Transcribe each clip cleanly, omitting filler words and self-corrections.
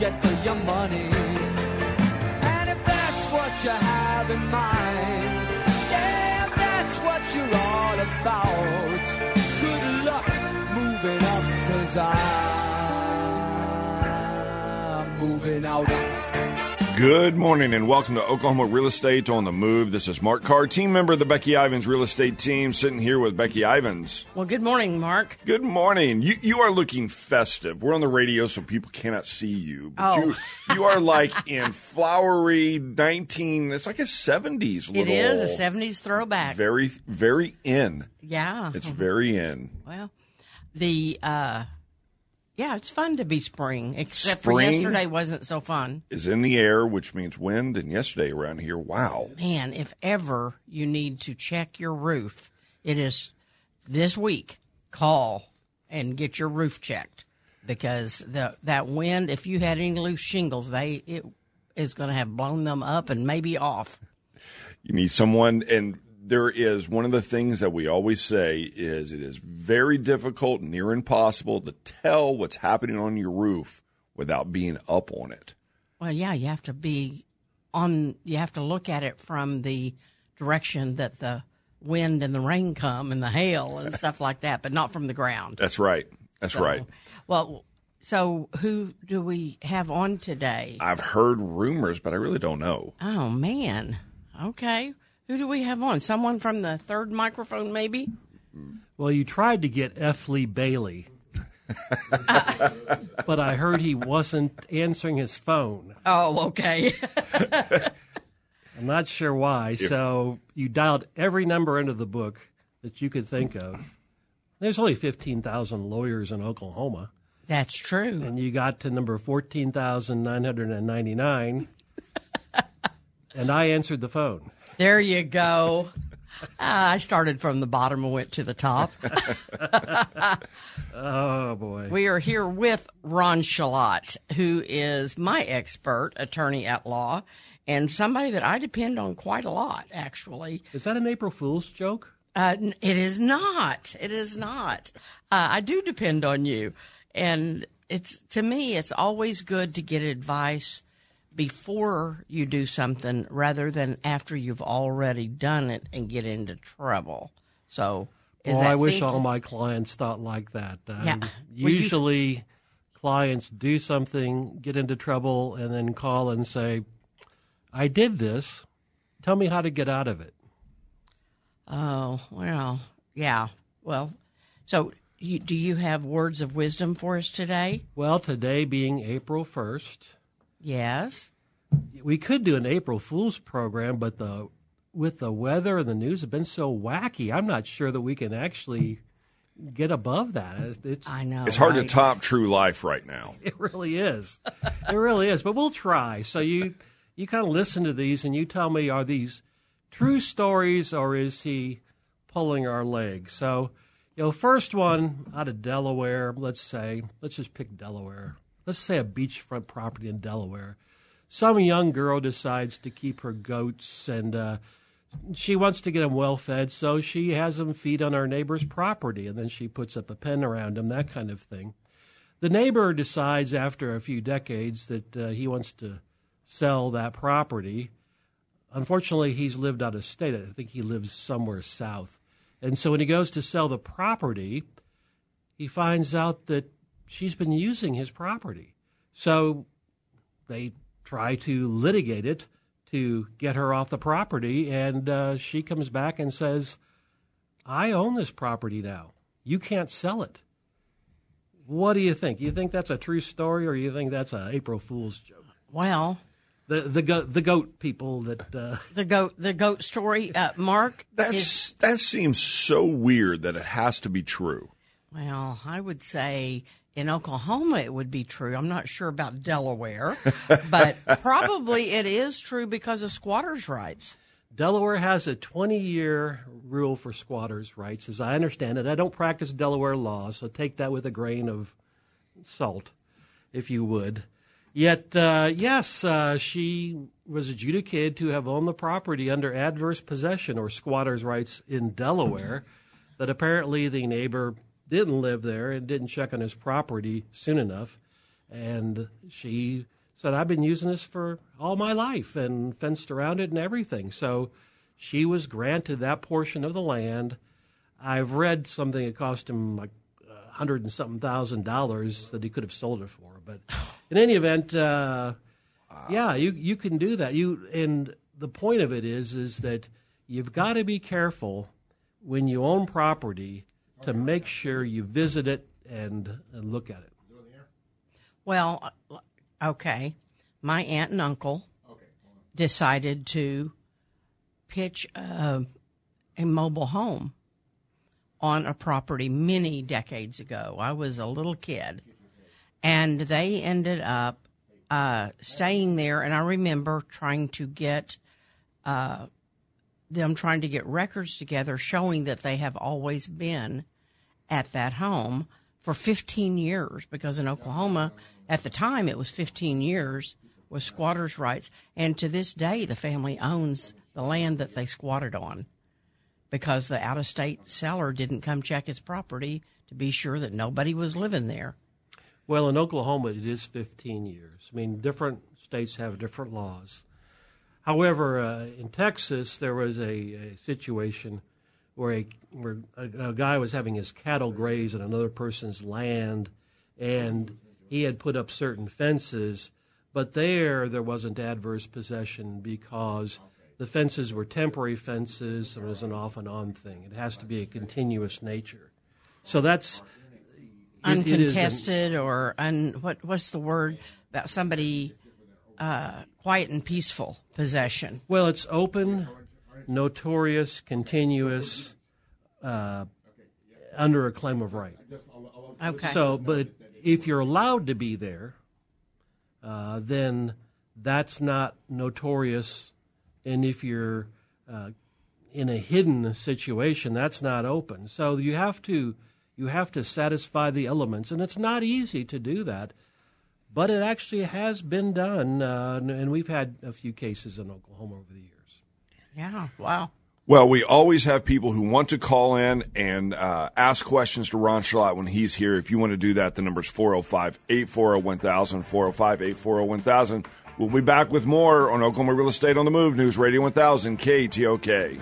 get for your money. And if that's what you have in mind, yeah, if that's what you're all about, good luck moving up, 'cause I'm moving out. Good morning and welcome to Oklahoma Real Estate on the Move. This is Mark Carr, team member of the Becky Ivins Real Estate Team, sitting here with Becky Ivins. Well, good morning, Mark. Good morning. You are looking festive. We're on the radio, so people cannot see you. But you are like in flowery it's like a 70s little. It is a 70s throwback. Very, very in. Yeah. It's very in. Well, it's fun to be spring, except Spring for yesterday wasn't so fun. Is in the air, which means wind, and yesterday around here, wow. Man, if ever you need to check your roof, it is this week. Call and get your roof checked, because that wind, if you had any loose shingles, it is going to have blown them up and maybe off. You need someone, and there is one of the things that we always say is it is very difficult, near impossible, to tell what's happening on your roof without being up on it. Well, yeah, you have to look at it from the direction that the wind and the rain come and the hail and stuff like that, but not from the ground. That's right. That's right. Well, so who do we have on today? I've heard rumors, but I really don't know. Oh, man. Okay. Who do we have on? Someone from the third microphone, maybe? Well, you tried to get F. Lee Bailey, but I heard he wasn't answering his phone. Oh, okay. I'm not sure why. So you dialed every number into the book that you could think of. There's only 15,000 lawyers in Oklahoma. That's true. And you got to number 14,999, and I answered the phone. There you go. I started from the bottom and went to the top. Oh, boy. We are here with Ron Shalott, who is my expert attorney at law and somebody that I depend on quite a lot, actually. Is that an April Fool's joke? It is not. It is not. I do depend on you. And to me, it's always good to get advice before you do something rather than after you've already done it and get into trouble. So, I wish all my clients thought like that. Yeah. Usually, clients do something, get into trouble, and then call and say, I did this. Tell me how to get out of it. Oh, well, yeah. Well, so do you have words of wisdom for us today? Well, today being April 1st. Yes. We could do an April Fool's program, but with the weather and the news have been so wacky, I'm not sure that we can actually get above that. I know. It's hard to top true life right now. It really is. It really is. But we'll try. So you kind of listen to these and you tell me, are these true stories or is he pulling our leg? So, first one out of Delaware, let's just pick Delaware. Let's say a beachfront property in Delaware. Some young girl decides to keep her goats, and she wants to get them well fed, so she has them feed on our neighbor's property, and then she puts up a pen around them, that kind of thing. The neighbor decides after a few decades that he wants to sell that property. Unfortunately, he's lived out of state. I think he lives somewhere south. And so when he goes to sell the property, he finds out that she's been using his property. So they try to litigate it to get her off the property, and she comes back and says, I own this property now. You can't sell it. What do you think? You think that's a true story, or you think that's an April Fool's joke? Well, the goat people that the goat story, Mark. That seems so weird that it has to be true. Well, I would say in Oklahoma it would be true. I'm not sure about Delaware, but probably it is true because of squatters' rights. Delaware has a 20-year rule for squatters' rights, as I understand it. I don't practice Delaware law, so take that with a grain of salt, if you would. Yet, yes, she was adjudicated to have owned the property under adverse possession or squatters' rights in Delaware, that apparently the neighbor didn't live there and didn't check on his property soon enough. And she said, I've been using this for all my life and fenced around it and everything. So she was granted that portion of the land. I've read something that cost him like $100 and something thousand that he could have sold it for. But in any event, yeah, you can do that. And the point of it is that you've got to be careful when you own property to make sure you visit it and look at it. Well, okay. My aunt and uncle decided to pitch a mobile home on a property many decades ago. I was a little kid, and they ended up staying there. And I remember trying to get records together showing that they have always been at that home for 15 years, because in Oklahoma, at the time, it was 15 years with squatters' rights. And to this day, the family owns the land that they squatted on, because the out-of-state seller didn't come check his property to be sure that nobody was living there. Well, in Oklahoma, it is 15 years. I mean, different states have different laws. However, in Texas, there was a situation where a guy was having his cattle graze on another person's land, and he had put up certain fences, but there wasn't adverse possession because the fences were temporary fences, and it was an off-and-on thing. It has to be a continuous nature. So that's uncontested, or what's the word about somebody quiet and peaceful possession? Well, it's open, notorious, continuous, under a claim of right. Okay. So, but if you're allowed to be there, then that's not notorious. And if you're in a hidden situation, that's not open. So you have to satisfy the elements, and it's not easy to do that. But it actually has been done, and we've had a few cases in Oklahoma over the years. Yeah, wow. Well, we always have people who want to call in and ask questions to Ron Schlott when he's here. If you want to do that, the number's 405-840-1000, 405-840-1000. We'll be back with more on Oklahoma Real Estate on the Move, News Radio 1000, KTOK.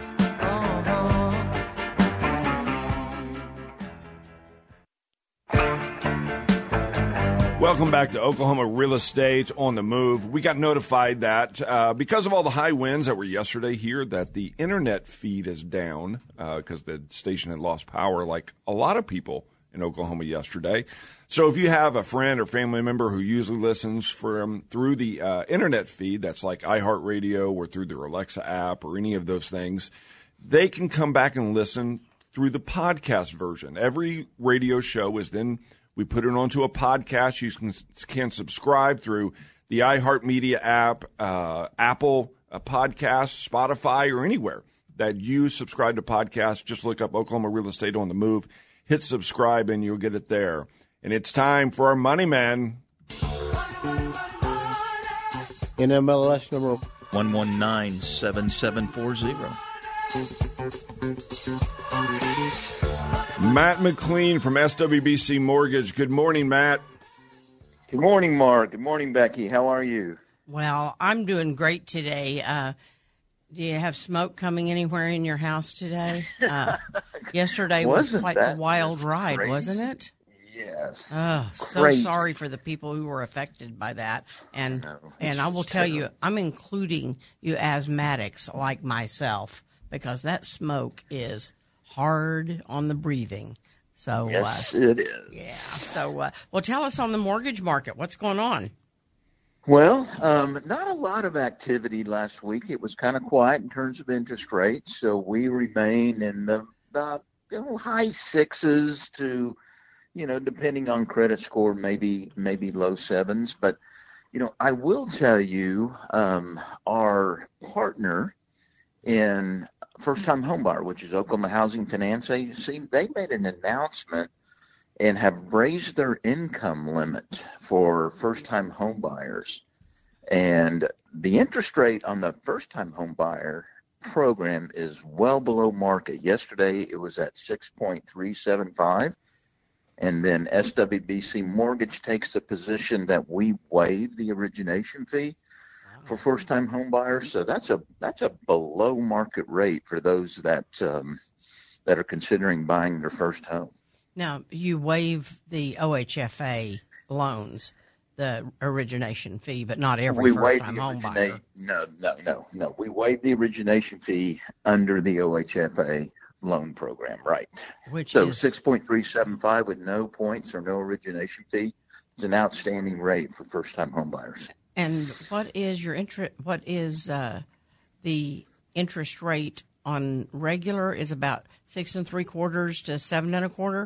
Welcome back to Oklahoma Real Estate on the Move. We got notified that because of all the high winds that were yesterday here, that the internet feed is down because the station had lost power, like a lot of people in Oklahoma yesterday. So if you have a friend or family member who usually listens through the internet feed, that's like iHeartRadio or through their Alexa app or any of those things, they can come back and listen through the podcast version. Every radio show is then... we put it onto a podcast. You can subscribe through the iHeartMedia app, Apple Podcasts, Spotify, or anywhere that you subscribe to podcasts. Just look up Oklahoma Real Estate on the Move, hit subscribe, and you'll get it there. And it's time for our Money Man. NMLS number 1197740. Matt McLean from SWBC Mortgage. Good morning, Matt. Good morning, Mark. Good morning, Becky. How are you? Well, I'm doing great today. Do you have smoke coming anywhere in your house today? Yesterday was quite a wild ride, crazy? Wasn't it? Yes. Oh, so sorry for the people who were affected by that. And I will tell you, I'm including you asthmatics like myself, because that smoke is hard on the breathing. So yes, it is. Yeah. So, well, tell us on the mortgage market, what's going on? Well, not a lot of activity last week. It was kind of quiet in terms of interest rates. So we remain in the high sixes to, depending on credit score, maybe low sevens. But, I will tell you, our partner in first-time homebuyer, which is Oklahoma Housing Finance Agency, they made an announcement and have raised their income limit for first-time homebuyers. And the interest rate on the first-time homebuyer program is well below market. Yesterday, it was at 6.375. And then SWBC Mortgage takes the position that we waive the origination fee for first-time home buyers. So that's a below market rate for those that are considering buying their first home. Now, you waive the OHFA loans, the origination fee, but not every first-time home buyer. No. We waive the origination fee under the OHFA loan program, right? Which so is 6.375 with no points or no origination fee. It's an outstanding rate for first-time home buyers. And what is your interest? What is the interest rate on regular? Is about 6 3/4 to 7 1/4.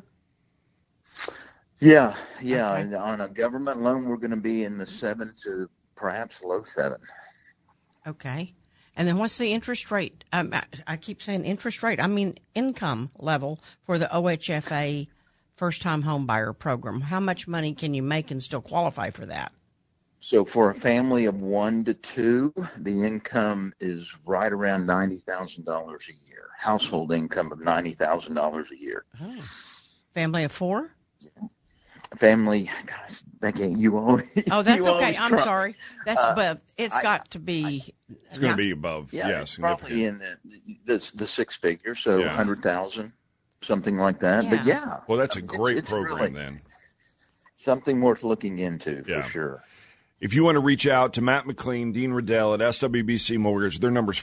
Yeah. Okay. And on a government loan, we're going to be in the 7 to perhaps low 7. Okay. And then what's the interest rate? I keep saying interest rate. I mean income level for the OHFA first-time home buyer program. How much money can you make and still qualify for that? So for a family of 1 to 2, the income is right around $90,000 a year. Household income of $90,000 a year. Oh. Family of 4? Family, gosh, Becky, you always. Oh, that's you okay. always I'm try. sorry. That's but it's got to be. It's going to be above, It's probably in the 6 figures, so Yeah. 100,000, something like that. Yeah. But yeah, Well, that's a great it's program really then. something worth looking into Yeah. for sure. If you want to reach out to Matt McLean, Dean Riddell at SWBC Mortgage, their number is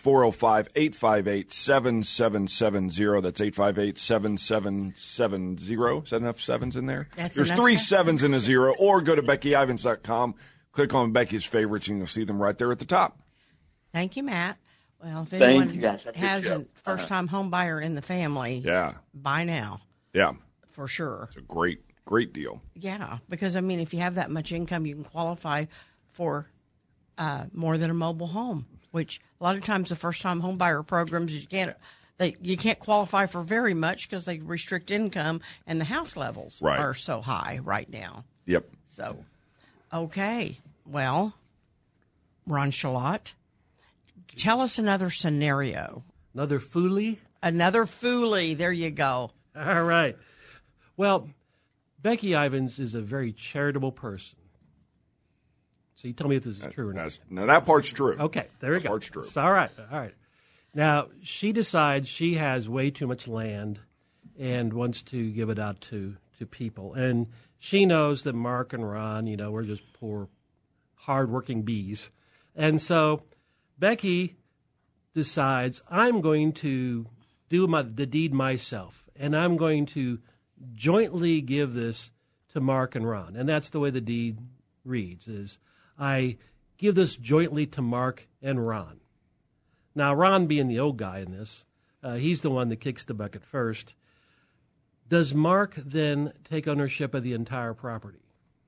405-858-7770. That's 858-7770. Is that enough sevens in there? That's There's enough 3 sevens. sevens and a 0. Or go to BeckyIvans.com, click on Becky's favorites, and you'll see them right there at the top. Thank you, Matt. Well, if Thank anyone you, guys. Have a good has show. a first-time home buyer in the family, Yeah. buy now Yeah. for sure. It's a great deal. Yeah, because, I mean, if you have that much income, you can qualify for more than a mobile home, which a lot of times the first-time home buyer programs, you can't qualify for very much because they restrict income and the house levels Right. are so high right now. Yep. So, okay. Well, Ron Shalott, tell us another scenario. Another Foolie? Another Foolie. There you go. All right. Well, Becky Ivans is a very charitable person. So you tell me if this is true or not. Now, that part's true. Okay, there we go. That part's true. It's all right. All right. Now, she decides she has way too much land and wants to give it out to people. And she knows that Mark and Ron, we're just poor, hardworking bees. And so Becky decides, I'm going to do the deed myself, and I'm going to jointly give this to Mark and Ron. And that's the way the deed reads, is I give this jointly to Mark and Ron. Now, Ron being the old guy in this, he's the one that kicks the bucket first. Does Mark then take ownership of the entire property?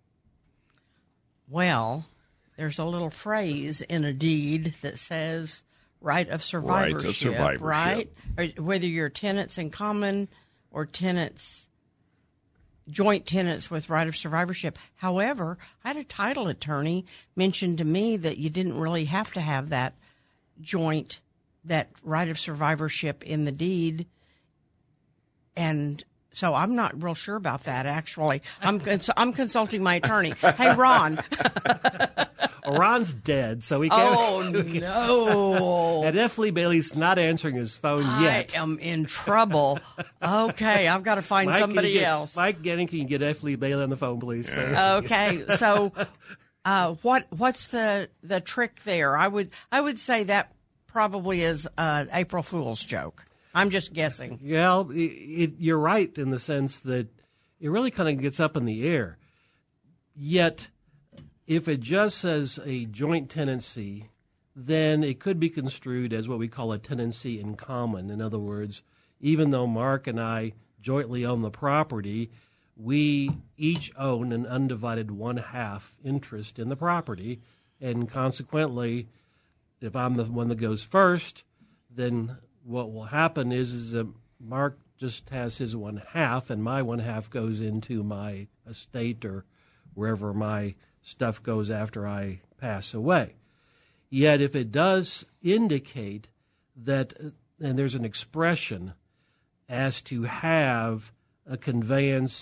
Well, there's a little phrase in a deed that says right of survivorship, Right of survivorship. right? Or whether you're tenants in common or joint tenants with right of survivorship. However, I had a title attorney mention to me that you didn't really have to have that right of survivorship in the deed. And so I'm not real sure about that, actually. I'm consulting my attorney. Hey, Ron. Ron's dead, so he can't. Oh, no. And F. Lee Bailey's not answering his phone yet. I am in trouble. Okay, I've got to find somebody else. Mike Getting, can you get F. Lee Bailey on the phone, please? Okay, so what's the trick there? I would say that probably is an April Fool's joke. I'm just guessing. Well, you're right in the sense that it really kind of gets up in the air. Yet, if it just says a joint tenancy, then it could be construed as what we call a tenancy in common. In other words, even though Mark and I jointly own the property, we each own an undivided 1/2 interest in the property. And consequently, if I'm the one that goes first, then what will happen is that Mark just has his 1/2, and my 1/2 goes into my estate or wherever my stuff goes after I pass away. Yet if it does indicate that, and there's an expression as to have a conveyance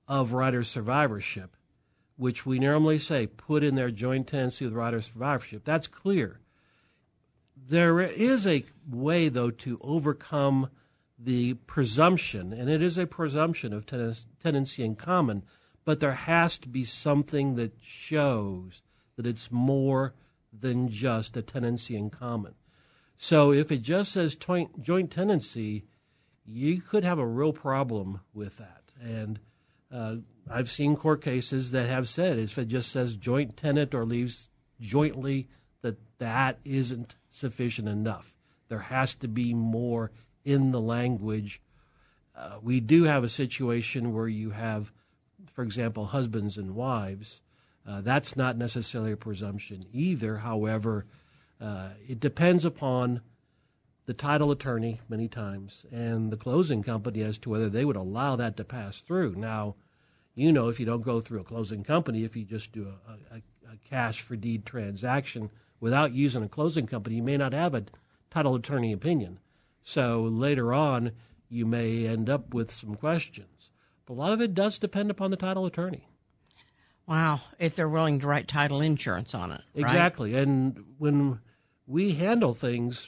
of right of survivorship, which we normally say put in their joint tenancy with right of survivorship. That's clear. There is a way, though, to overcome the presumption, and it is a presumption of tenancy in common, but there has to be something that shows that it's more than just a tenancy in common. So if it just says joint tenancy, you could have a real problem with that. And I've seen court cases that have said if it just says joint tenant or leaves jointly, that isn't sufficient enough. There has to be more in the language. We do have a situation where you have, for example, husbands and wives. That's not necessarily a presumption either. However, it depends upon the title attorney many times and the closing company as to whether they would allow that to pass through. Now, if you don't go through a closing company, if you just do a cash for deed transaction without using a closing company, you may not have a title attorney opinion. So later on, you may end up with some questions. But a lot of it does depend upon the title attorney. Wow, if they're willing to write title insurance on it. Right? Exactly. And when we handle things,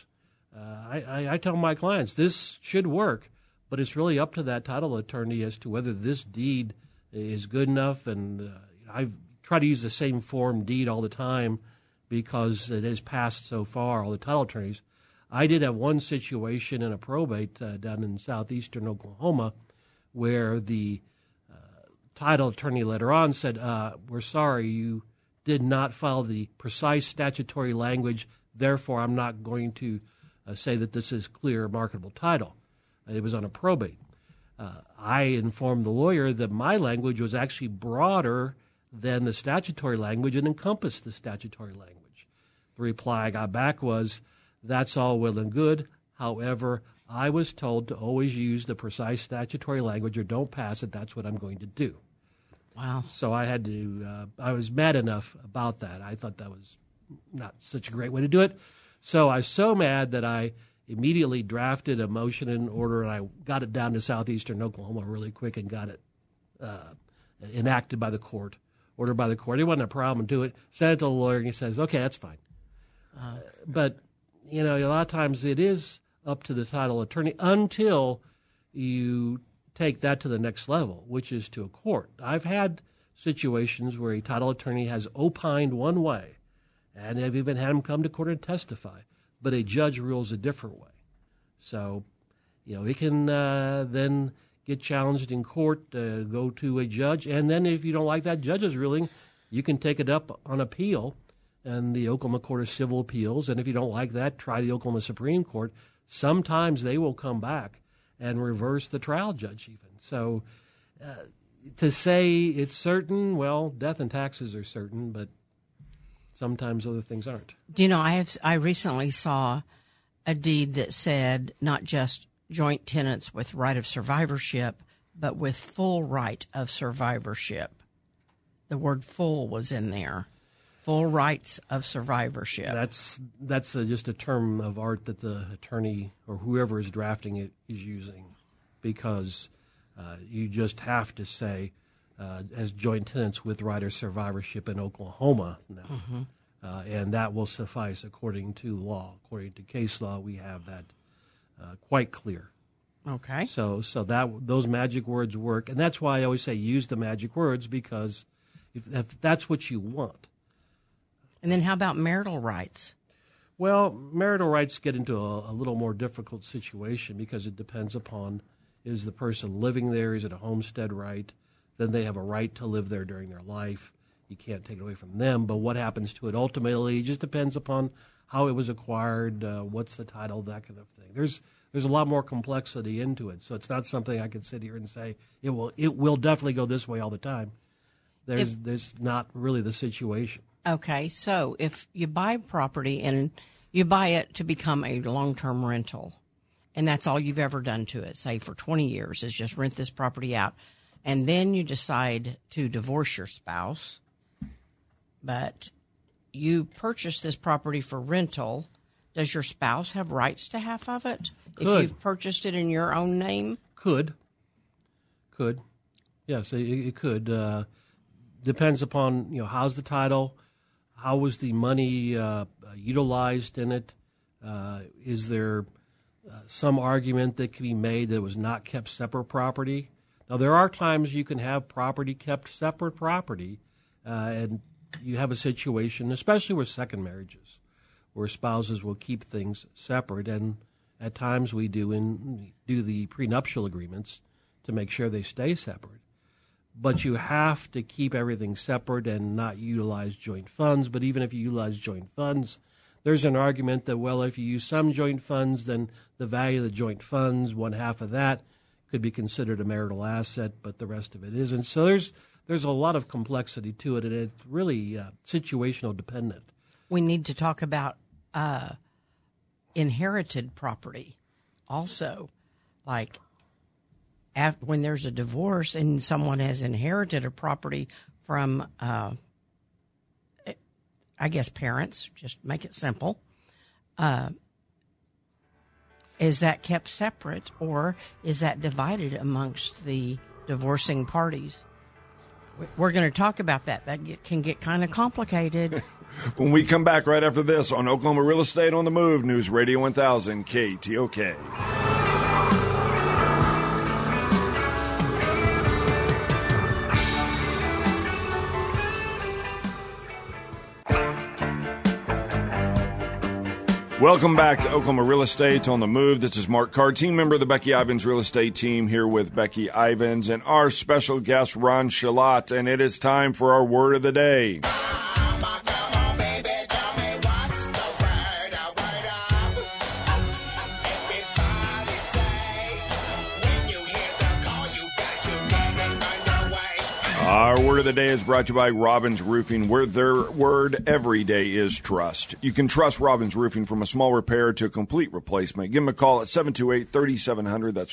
I tell my clients, this should work, but it's really up to that title attorney as to whether this deed is good enough. And I try to use the same form deed all the time because it has passed so far, all the title attorneys. I did have one situation in a probate down in southeastern Oklahoma where the title attorney later on said, we're sorry, you did not follow the precise statutory language, therefore I'm not going to say that this is clear marketable title. It was on a probate. I informed the lawyer that my language was actually broader than the statutory language and encompassed the statutory language. The reply I got back was, that's all well and good. However, I was told to always use the precise statutory language or don't pass it. That's what I'm going to do. Wow. So I had to, I was mad enough about that. I thought that was not such a great way to do it. So I was so mad that I immediately drafted a motion in order, and I got it down to southeastern Oklahoma really quick and got it enacted by the court, ordered by the court. It wasn't a problem to do it. Sent it to the lawyer, and he says, okay, that's fine. But, a lot of times it is up to the title attorney until you take that to the next level, which is to a court. I've had situations where a title attorney has opined one way, and I've even had him come to court and testify, but a judge rules a different way. So, it can then get challenged in court, go to a judge, and then if you don't like that judge's ruling, you can take it up on appeal and the Oklahoma Court of Civil Appeals, and if you don't like that, try the Oklahoma Supreme Court. Sometimes they will come back and reverse the trial judge even. So to say it's certain, well, death and taxes are certain, but sometimes other things aren't. Do you know, I recently saw a deed that said not just joint tenants with right of survivorship, but with full right of survivorship. The word full was in there. Full rights of survivorship. That's just a term of art that the attorney or whoever is drafting it is using, because you just have to say as joint tenants with right of survivorship in Oklahoma now. Mm-hmm. And that will suffice according to law. According to case law, we have that quite clear. Okay. So that those magic words work, and that's why I always say use the magic words, because if that's what you want. And then how about marital rights? Well, marital rights get into a little more difficult situation because it depends upon, is the person living there, is it a homestead right? Then they have a right to live there during their life. You can't take it away from them. But what happens to it ultimately just depends upon how it was acquired, what's the title, that kind of thing. There's a lot more complexity into it. So it's not something I can sit here and say it will definitely go this way all the time. There's not really the situation. Okay, so if you buy property and you buy it to become a long-term rental, and that's all you've ever done to it, say for 20 years, is just rent this property out, and then you decide to divorce your spouse, but you purchased this property for rental, does your spouse have rights to half of it? Could. If you've purchased it in your own name? Could. Yes, it could. Depends upon, how's the title, how was the money utilized in it. Is there some argument that can be made that it was not kept separate property? Now, there are times you can have property kept separate property, and you have a situation, especially with second marriages, where spouses will keep things separate, and at times we do the prenuptial agreements to make sure they stay separate. But you have to keep everything separate and not utilize joint funds. But even if you utilize joint funds, there's an argument that, well, if you use some joint funds, then the value of the joint funds, one half of that, could be considered a marital asset, but the rest of it isn't. So there's a lot of complexity to it, and it's really situational dependent. We need to talk about inherited property also, like when there's a divorce and someone has inherited a property from, I guess, parents, just make it simple. Is that kept separate, or is that divided amongst the divorcing parties? We're going to talk about that. That can get kind of complicated. When we come back right after this on Oklahoma Real Estate on the Move, News Radio 1000, KTOK. Welcome back to Oklahoma Real Estate on the Move. This is Mark Carr, team member of the Becky Ivins Real Estate team, here with Becky Ivins and our special guest, Ron Shalat. And it is time for our word of the day. Our word of the day is brought to you by Robbins Roofing, where their word every day is trust. You can trust Robbins Roofing from a small repair to a complete replacement. Give them a call at 728-3700. That's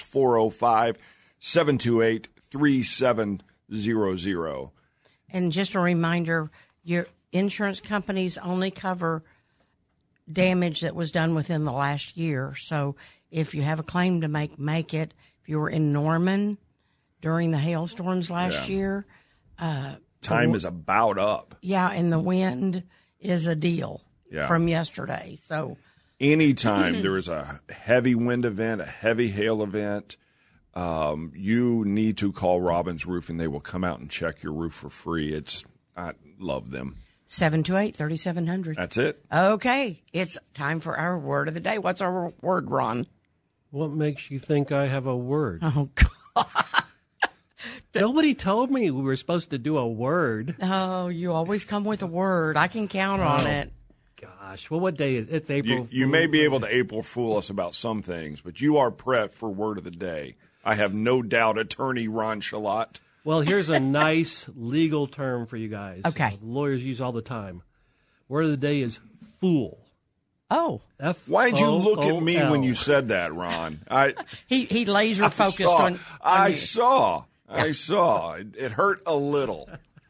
405-728-3700. And just a reminder, your insurance companies only cover damage that was done within the last year. So if you have a claim to make it. If you were in Norman during the hailstorms last year, time is about up. Yeah, and the wind is a deal from yesterday. So anytime there is a heavy wind event, a heavy hail event, you need to call Robbins Roofing. They will come out and check your roof for free. I love them. 728-3700. That's it. Okay, it's time for our word of the day. What's our word, Ron? What makes you think I have a word? Oh, God. Nobody told me we were supposed to do a word. Oh, you always come with a word. I can count on it. Gosh, well, what day is it? It's April. You may be able to April Fool us about some things, but you are prepped for word of the day. I have no doubt, Attorney Ron Shalat. Well, here's a nice legal term for you guys. Okay. Lawyers use all the time. Word of the day is fool. Oh. F-O-O-L. Why'd you look at me when you said that, Ron? He laser focused on I you. saw. It hurt a little.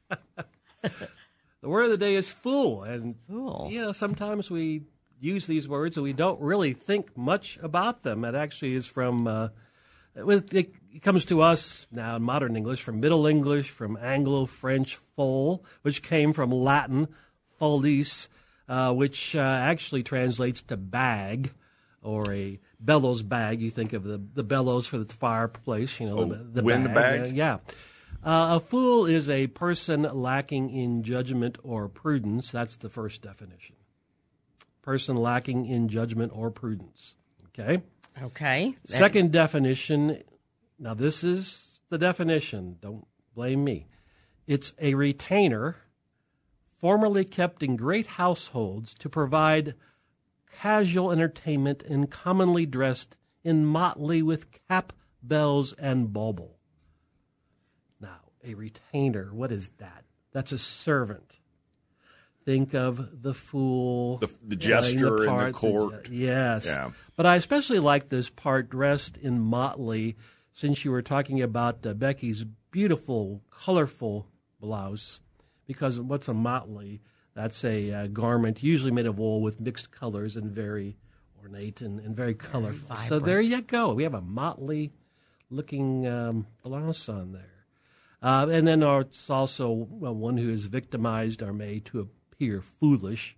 The word of the day is fool. And, Fool. Sometimes we use these words and we don't really think much about them. It actually is from, it comes to us now in modern English, from Middle English, from Anglo-French foal, which came from Latin folis, which actually translates to bag, or a bellows bag. You think of the bellows for the fireplace, the wind bag? Yeah. A fool is a person lacking in judgment or prudence. That's the first definition. Person lacking in judgment or prudence. Okay? Okay. Second definition. Now, this is the definition. Don't blame me. It's a retainer formerly kept in great households to provide casual entertainment and commonly dressed in motley with cap, bells, and bauble. Now, a retainer, what is that? That's a servant. Think of the fool. The jester in the court. Yes. Yeah. But I especially like this part, dressed in motley, since you were talking about Becky's beautiful, colorful blouse. Because what's a motley? That's a garment usually made of wool with mixed colors and very ornate and very colorful. So there you go. We have a motley-looking blouse on there. And then it's also one who is victimized are made to appear foolish.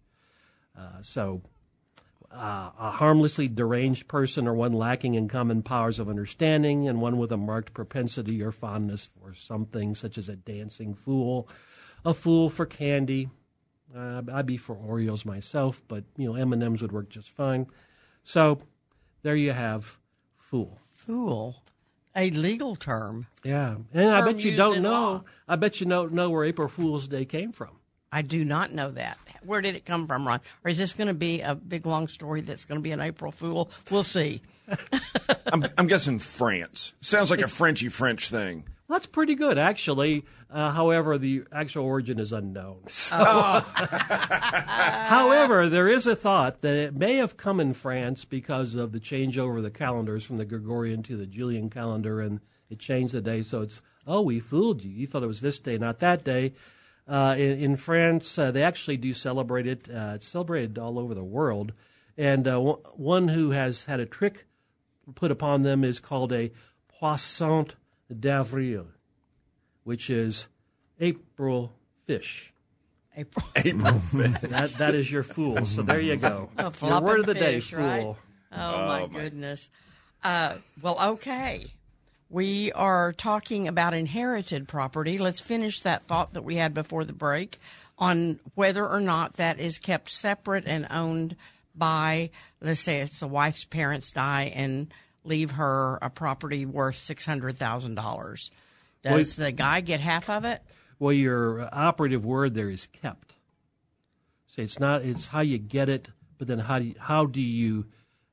A harmlessly deranged person or one lacking in common powers of understanding, and one with a marked propensity or fondness for something, such as a dancing fool, a fool for candy. I'd be for Oreos myself, but M&Ms would work just fine. So there you have fool. Fool, a legal term. Yeah, and I bet you used don't in know. law. I bet you don't know where April Fool's Day came from. I do not know that. Where did it come from, Ron? Or is this going to be a big, long story that's going to be an April Fool? We'll see. I'm guessing France. Sounds like a Frenchy French thing. Well, that's pretty good, actually. However, the actual origin is unknown. However, there is a thought that it may have come in France because of the changeover of the calendars from the Gregorian to the Julian calendar, and it changed the day. So it's, we fooled you. You thought it was this day, not that day. In France, they actually do celebrate it. It's celebrated all over the world. And one who has had a trick put upon them is called a Poisson d'Avril, which is April fish. April fish. That is your fool. So there you go. Your word of the day, fish, fool. right? Oh, my goodness. Well, okay. We are talking about inherited property. Let's finish that thought that we had before the break on whether or not that is kept separate and owned by, let's say it's the wife's parents die and leave her a property worth $600,000. Does the guy get half of it? Well, your operative word there is kept. So it's how you get it, but then how have you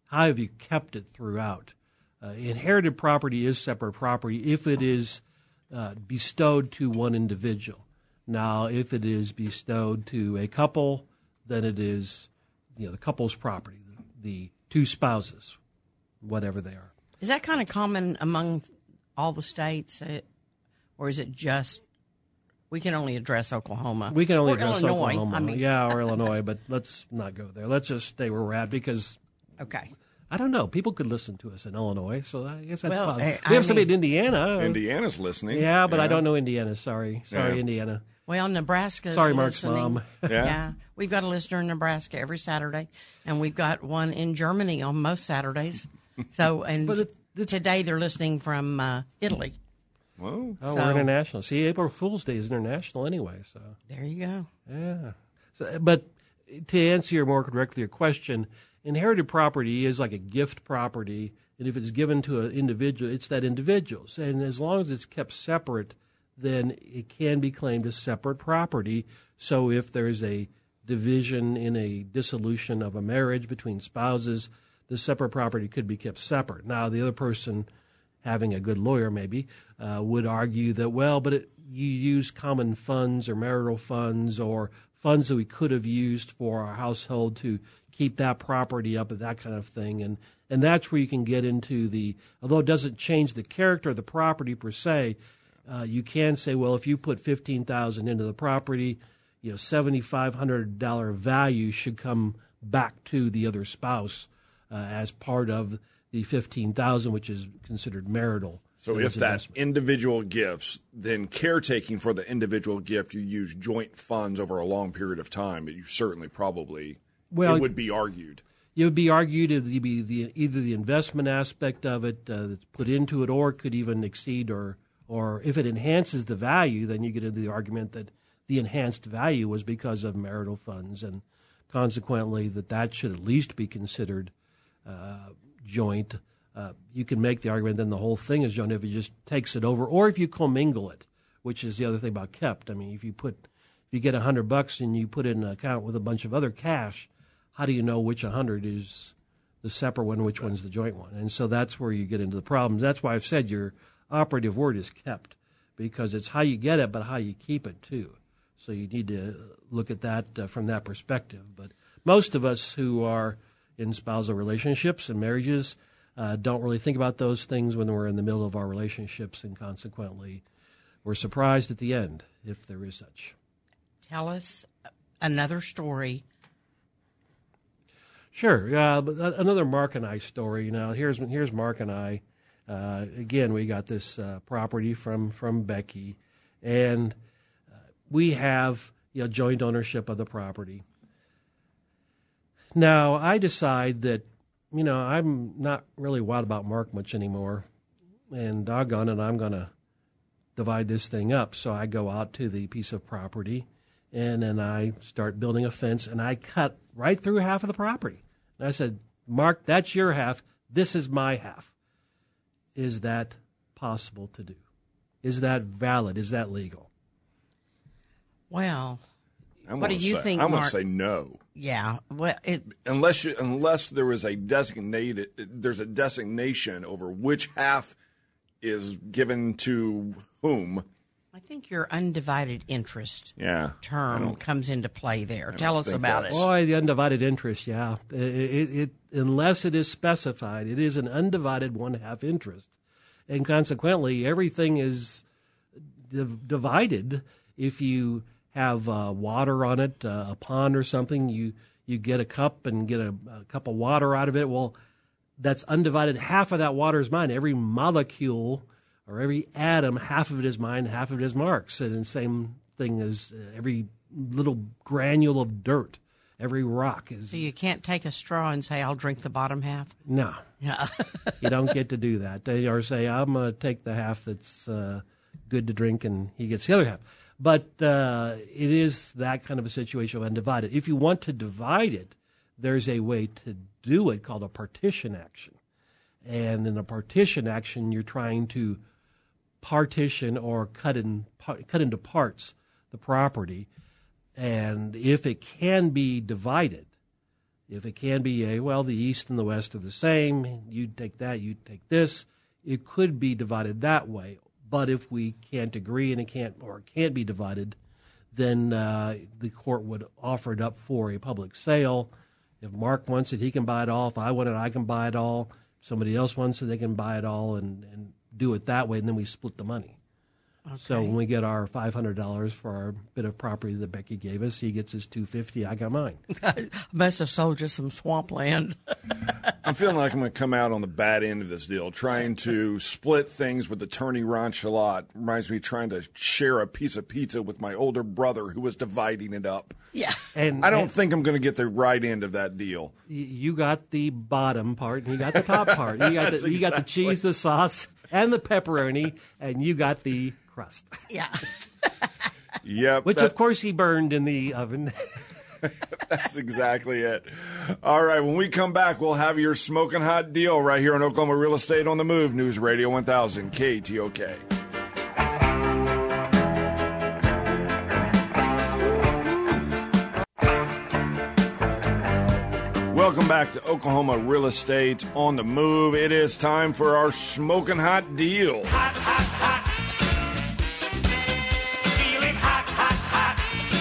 kept it throughout? Inherited property is separate property if it is bestowed to one individual. Now, if it is bestowed to a couple, then it is the couple's property, the two spouses, whatever they are. Is that kind of common among all the states, or is it just we can only address Oklahoma? We can only or address Illinois, Oklahoma, or Illinois, but let's not go there. Let's just stay where we're at because okay. I don't know. People could listen to us in Illinois, so I guess that's possible. I We have somebody in Indiana. Indiana's listening. Yeah, but I don't know Indiana. Sorry, Indiana. Well, Nebraska's Sorry, Mark's listening. mom. Yeah, we've got a listener in Nebraska every Saturday, and we've got one in Germany on most Saturdays. So, and today they're listening from Italy. Whoa. Oh, we're international. See, April Fool's Day is international anyway. So there you go. Yeah. So, but to answer your question, inherited property is like a gift property, and if it's given to an individual, it's that individual's. And as long as it's kept separate, then it can be claimed as separate property. So if there's a division in a dissolution of a marriage between spouses, the separate property could be kept separate. Now, the other person, having a good lawyer maybe, would argue that, you use common funds or marital funds or funds that we could have used for our household to keep that property up and that kind of thing. And that's where you can get into although it doesn't change the character of the property per se, you can say, well, if you put $15,000 into the property, $7,500 value should come back to the other spouse as part of the $15,000, which is considered marital. So if that individual gifts, then caretaking for the individual gift, you use joint funds over a long period of time, but you certainly probably it would be argued. It would be argued it would be either the investment aspect of it that's put into it, or it could even exceed, or if it enhances the value, then you get into the argument that the enhanced value was because of marital funds, and consequently that should at least be considered joint. You can make the argument then the whole thing is joint if it just takes it over, or if you commingle it, which is the other thing about kept. I mean, if you get $100 and you put it in an account with a bunch of other cash, how do you know which 100 is the separate one, which one's the joint one? And so that's where you get into the problems. That's why I've said your operative word is kept, because it's how you get it, but how you keep it too. So you need to look at that from that perspective. But most of us who are in spousal relationships and marriages don't really think about those things when we're in the middle of our relationships, and consequently we're surprised at the end, if there is such. Tell us another story. Sure. But another Mark and I story. Now, here's Mark and I. Again, we got this property from Becky, and we have joint ownership of the property. Now, I decide that, I'm not really wild about Mark much anymore, and doggone it, I'm going to divide this thing up. So I go out to the piece of property, and then I start building a fence, and I cut right through half of the property. And I said, Mark, that's your half. This is my half. Is that possible to do? Is that valid? Is that legal? Well, what do you think, I'm going to Mark? say no. Yeah. Well, Unless there is there's a designation over which half is given to whom. I think your undivided interest term comes into play there. Tell us about it. Boy, the undivided interest, yeah. It unless it is specified, it is an undivided one-half interest. And consequently, everything is divided. If you have water on it, a pond or something, you get a cup and get a cup of water out of it. Well, that's undivided. Half of that water is mine. Every molecule or every atom, half of it is mine, half of it is Mark's. And the same thing as every little granule of dirt, every rock is. So you can't take a straw and say, I'll drink the bottom half? No. Yeah. You don't get to do that. Or say, I'm going to take the half that's good to drink and he gets the other half. But it is that kind of a situation of undivided. If you want to divide it, there's a way to do it called a partition action. And in a partition action, you're trying to partition or cut into parts the property. And if it can be divided, if it can be the east and the west are the same, you take that, you take this, it could be divided that way. But if we can't agree and it can't be divided, then the court would offer it up for a public sale. If Mark wants it, he can buy it all. If I want it, I can buy it all. If somebody else wants it, they can buy it all and do it that way, and then we split the money. Okay. So when we get our $500 for our bit of property that Becky gave us, he gets his $250, I got mine. I must have sold you some swampland. I'm feeling like I'm going to come out on the bad end of this deal, trying to split things with Attorney Ron Shalat. Reminds me of trying to share a piece of pizza with my older brother who was dividing it up. Yeah. And I don't think I'm going to get the right end of that deal. You got the bottom part, and you got the top part. You got the cheese, the sauce, and the pepperoni, and you got the crust. Yeah. Yep. Which, of course, he burned in the oven. That's exactly it. All right, when we come back, we'll have your smoking hot deal right here on Oklahoma Real Estate on the Move, News Radio 1000, KTOK. Welcome back to Oklahoma Real Estate on the Move. It is time for our smoking hot deal. Hot, hot, hot. Feeling hot, hot,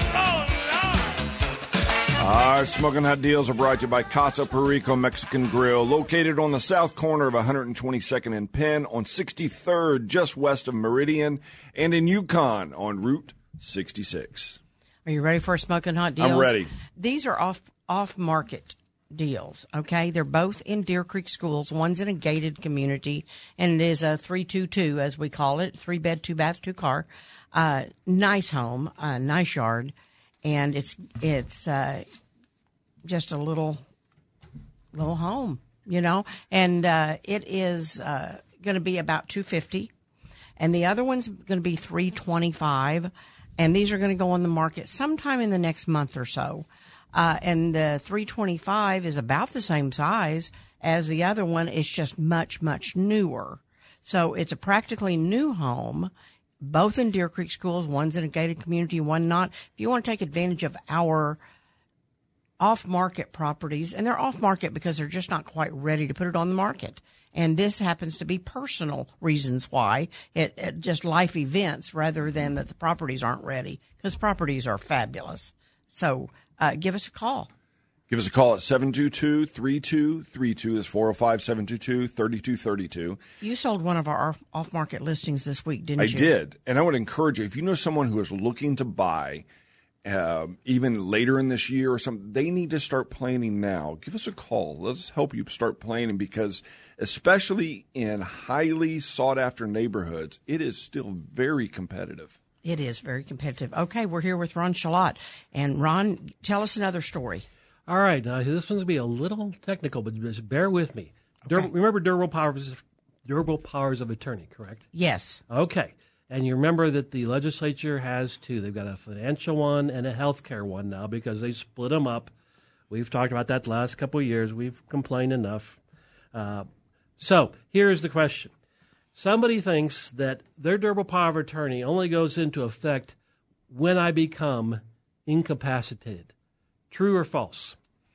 hot. Oh, Lord. Our smoking hot deals are brought to you by Casa Perico Mexican Grill, located on the south corner of 122nd and Penn, on 63rd, just west of Meridian, and in Yukon on Route 66. Are you ready for a smoking hot deal? I'm ready. These are off-market deals, okay? They're both in Deer Creek schools. One's in a gated community, and it is a 322, as we call it, 3-bed, 2-bath, 2-car. Nice home, nice yard, and it's just a little home, and it is going to be about $250, and the other one's going to be $325, and these are going to go on the market sometime in the next month or so. And the 325 is about the same size as the other one. It's just much, much newer. So it's a practically new home, both in Deer Creek schools. One's in a gated community, one not. If you want to take advantage of our off-market properties, and they're off-market because they're just not quite ready to put it on the market. And this happens to be personal reasons why, it just life events rather than that the properties aren't ready, because properties are fabulous. So give us a call. Give us a call at 722-3232. That's 405-722-3232. You sold one of our off-market listings this week, didn't you? I did. And I would encourage you, if you know someone who is looking to buy even later in this year or something, they need to start planning now. Give us a call. Let's help you start planning, because especially in highly sought-after neighborhoods, it is still very competitive. It is very competitive. Okay, we're here with Ron Shalott. And Ron, tell us another story. All right, now this one's going to be a little technical, but just bear with me. Okay. Remember durable powers of attorney, correct? Yes. Okay. And you remember that the legislature has two. They've got a financial one and a health care one now because they split them up. We've talked about that the last couple of years. We've complained enough. So here's the question. Somebody thinks that their durable power of attorney only goes into effect when I become incapacitated. True or false?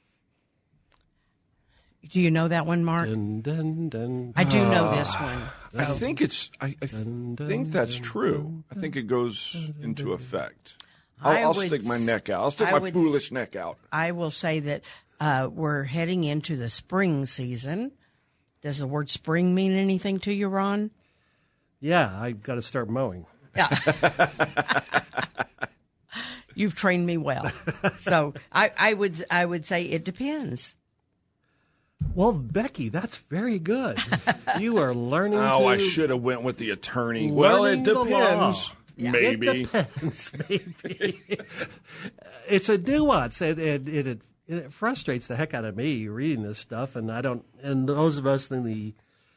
Do you know that one, Mark? Dun, dun, dun. I do know this one. I think I think that's true. I think it goes into effect. I'll stick my neck out. I'll stick my foolish neck out. I will say that we're heading into the spring season. Does the word spring mean anything to you, Ron? Yeah, I've got to start mowing. Yeah. You've trained me well. So I would say it depends. Well, Becky, that's very good. You are learning. I should have went with the attorney. Well, it depends. Maybe. It depends. Maybe. It's a nuance, and it frustrates the heck out of me reading this stuff. And and those of us in the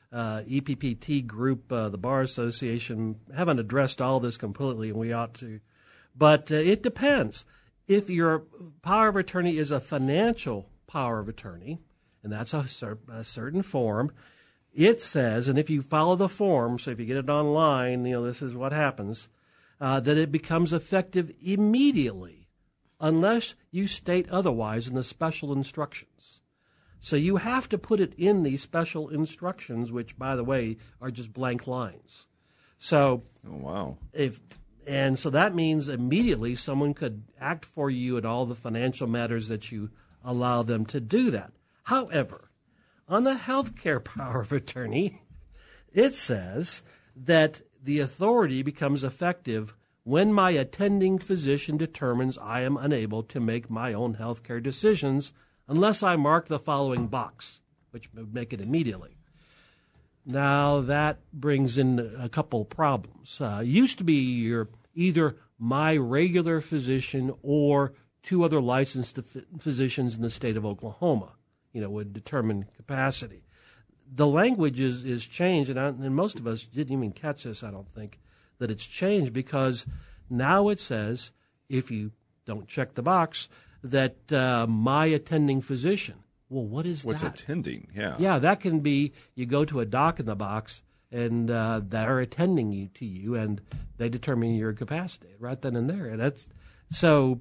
EPPT group, the Bar Association, haven't addressed all this completely, and we ought to. But it depends. If your power of attorney is a financial power of attorney, and that's a certain form, it says, and if you follow the form, so if you get it online, this is what happens, that it becomes effective immediately unless you state otherwise in the special instructions. So you have to put it in these special instructions, which, by the way, are just blank lines. So, oh, wow. And so that means immediately someone could act for you in all the financial matters that you allow them to do that. However, on the health care power of attorney, it says that the authority becomes effective when my attending physician determines I am unable to make my own health care decisions unless I mark the following box, which would make it immediately. Now, that brings in a couple problems. It used to be either my regular physician or two other licensed physicians in the state of Oklahoma, would determine capacity. The language is changed, and most of us didn't even catch this, I don't think, that it's changed because now it says, if you don't check the box, that my attending physician. Well, what is What's that? attending? Yeah. Yeah, that can be you go to a doc in the box and they're attending to you, and they determine your capacity right then and there. And that's so.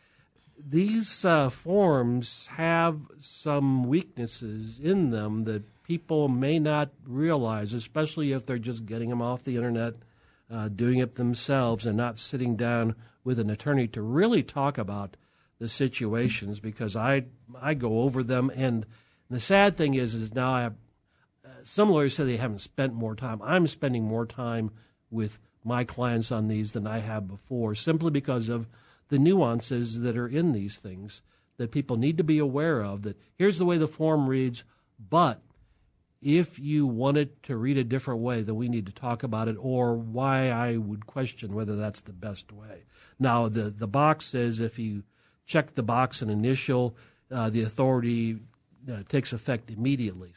These forms have some weaknesses in them that people may not realize, especially if they're just getting them off the internet, doing it themselves, and not sitting down with an attorney to really talk about the situations. Because I go over them, and the sad thing is now I have some lawyers say they haven't spent more time. I'm spending more time with my clients on these than I have before, simply because of the nuances that are in these things that people need to be aware of, that here's the way the form reads, but if you want it to read a different way, then we need to talk about it, or why I would question whether that's the best way. Now, the box says if you check the box and initial, the authority takes effect immediately.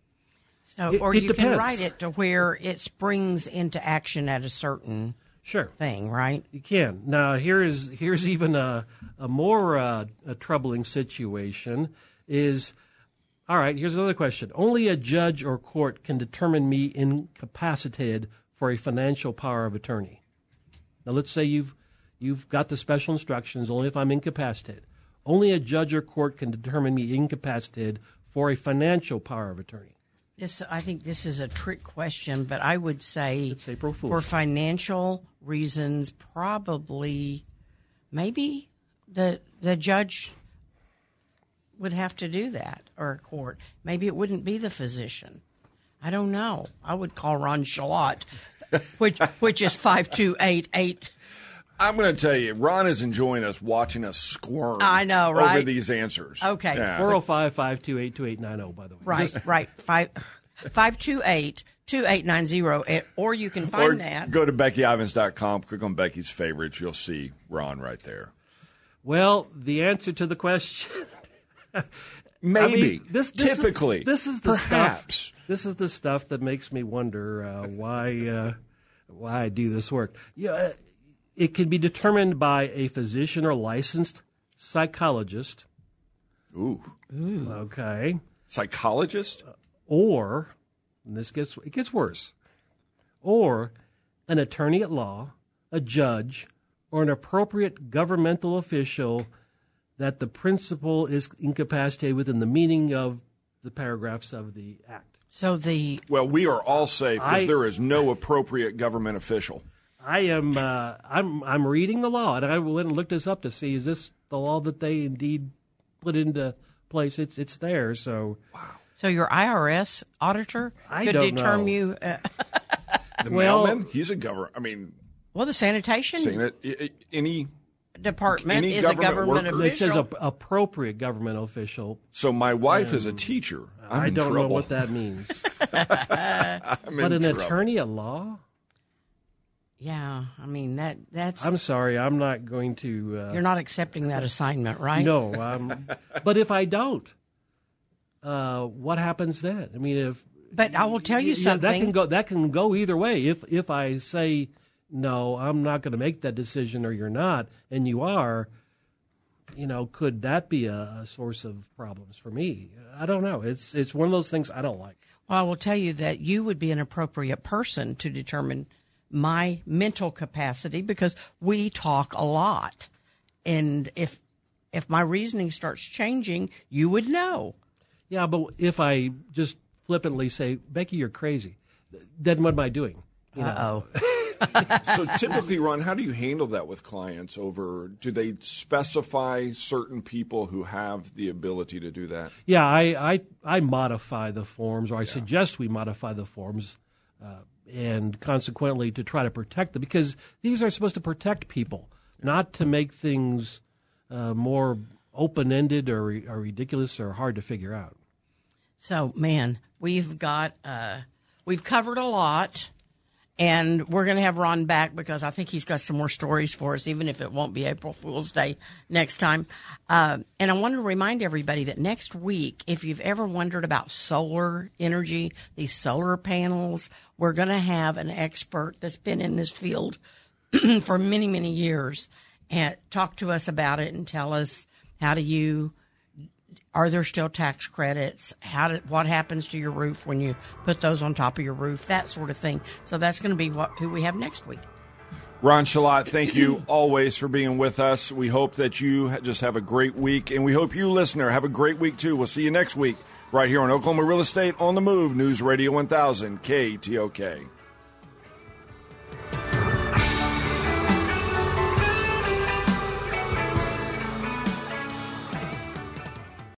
Or you can write it to where it springs into action at a certain thing, right? You can. Now, here's even a more troubling situation is, all right, here's another question. Only a judge or court can determine me incapacitated for a financial power of attorney. Now, let's say you've got the special instructions, only if I'm incapacitated. Only a judge or court can determine me incapacitated for a financial power of attorney. I think this is a trick question, but I would say it's April Fool's. For financial reasons, probably, maybe the judge would have to do that, or a court. Maybe it wouldn't be the physician. I don't know. I would call Ron Shalott, which is 5288. I'm going to tell you, Ron is enjoying us watching us squirm. I know, right? Over these answers. Okay. Yeah. 405-528-2890, by the way. Right. 528-2890, or you can Or find that. go to BeckyIvans.com, click on Becky's favorites. You'll see Ron right there. Well, the answer to the question. Maybe. Typically. This is the Perhaps. stuff. This is the stuff that makes me wonder why I do this work. Yeah, it can be determined by a physician or licensed psychologist. Ooh. Okay. Psychologist? Or, and it gets worse, or an attorney at law, a judge, or an appropriate governmental official that the principal is incapacitated within the meaning of the paragraphs of the Act. Well, we are all safe because there is no appropriate government official. I am. I'm reading the law, and I went and looked this up to see, is this the law that they indeed put into place? It's there. So, So your IRS auditor could don't determine know. you. The mailman, he's a government. I mean, Well, the sanitation any department any is a government government worker. it says official. appropriate government official. So my wife is a teacher. I'm I in don't trouble. know what that means. I'm But in an trouble. attorney at law? Yeah, I mean that's. I'm sorry, I'm not going to. You're not accepting that assignment, right? No, but if I don't, what happens then? I mean, if. But I will tell you Yeah, something. that can go either way. If I say no, I'm not going to make that decision, or you're not, and you are, could that be a source of problems for me? I don't know. It's one of those things I don't like. Well, I will tell you that you would be an appropriate person to determine my mental capacity because we talk a lot, and if my reasoning starts changing, you would know. Yeah, but if I just flippantly say, Becky, you're crazy, then what am I doing? Uh-oh. So typically, Ron, how do you handle that with clients? Do they specify certain people who have the ability to do that? Yeah, I modify the forms, or I suggest we modify the forms, and consequently to try to protect them, because these are supposed to protect people, not to make things more open-ended or ridiculous or hard to figure out. So, man, we've covered a lot, and we're going to have Ron back because I think he's got some more stories for us, even if it won't be April Fool's Day next time. And I want to remind everybody that next week, if you've ever wondered about solar energy, these solar panels, we're going to have an expert that's been in this field for many, many years and talk to us about it and tell us are there still tax credits? What happens to your roof when you put those on top of your roof? That sort of thing. So that's going to be who we have next week. Ron Shalat, thank you always for being with us. We hope that you just have a great week, and we hope you, listener, have a great week too. We'll see you next week right here on Oklahoma Real Estate on the Move, News Radio 1000, KTOK.